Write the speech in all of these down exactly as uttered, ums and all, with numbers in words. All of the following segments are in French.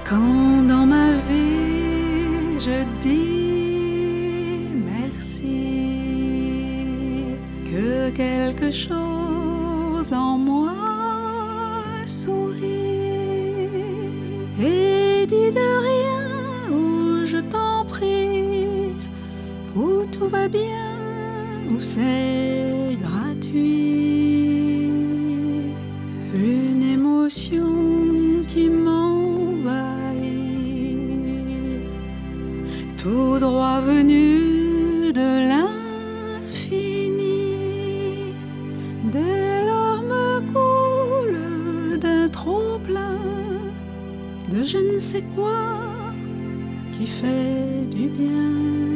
Quand dans ma vie je dis merci, que quelque chose en moi sourit et dit de rien où je t'en prie, où tout va bien, où c'est gratuit. Une émotion qui m'envahit, tout droit venu de l'infini. Des larmes coulent d'un trop plein de je ne sais quoi qui fait du bien.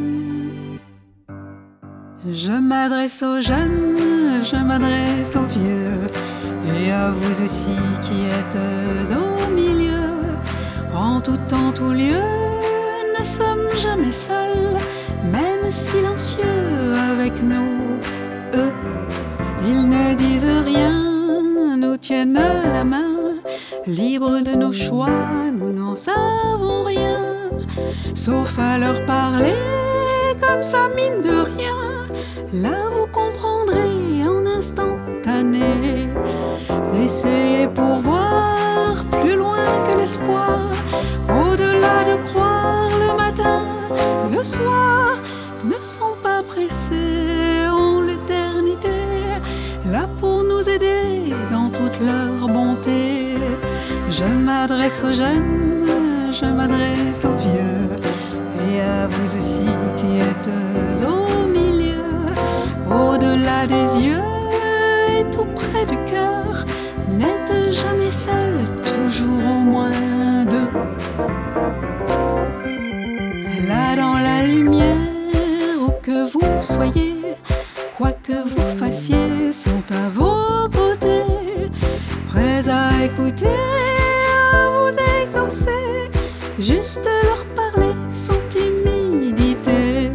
Je m'adresse aux jeunes, je m'adresse aux vieux, et à vous aussi qui êtes au milieu. En tout temps, tout lieu, ne sommes jamais seuls, même silencieux avec nous. Eux, ils ne disent rien, nous tiennent la main, libres de nos choix, nous n'en savons rien, sauf à leur parler comme ça, mine de rien. Là vous comprendrez en instantané. Essayez pour voir plus loin que l'espoir, au-delà de croire le matin, le soir, ne sont pas pressés en l'éternité, là pour nous aider dans toute leur bonté. Je m'adresse aux jeunes, je m'adresse aux vieux, et à vous aussi qui êtes au milieu, au-delà des yeux et tout près du cœur. N'êtes jamais seul, toujours au moins deux. Là dans la lumière, où que vous soyez, quoi que vous fassiez, sont à vos côtés, prêts à écouter, à vous exaucer, juste leur parler sans timidité.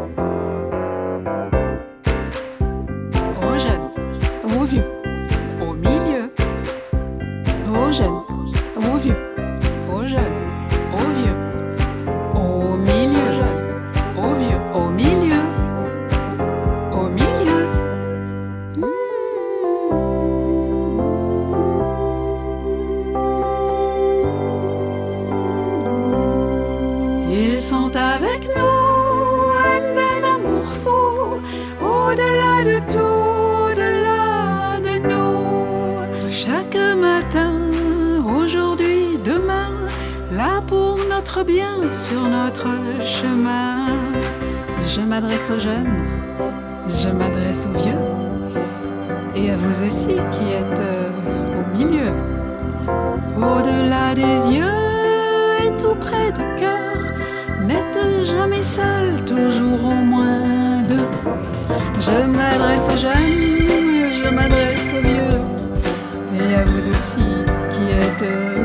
Aux jeunes, aux vieux, au milieu, aux jeunes, aux vieux, aux jeunes, aux vieux, au milieu, jeunes, aux vieux, au milieu, au milieu. Ils sont avec nous, haine d'un amour fou, au-delà de tout, au-delà de nous. Chaque matin, aujourd'hui, demain, là pour notre bien, sur notre chemin. Je m'adresse aux jeunes, je m'adresse aux vieux, et à vous aussi qui êtes euh, au milieu, au-delà des yeux et tout près du cœur. N'êtes jamais seul, toujours au moins deux. Je m'adresse aux jeunes, je m'adresse aux vieux, et à vous aussi qui êtes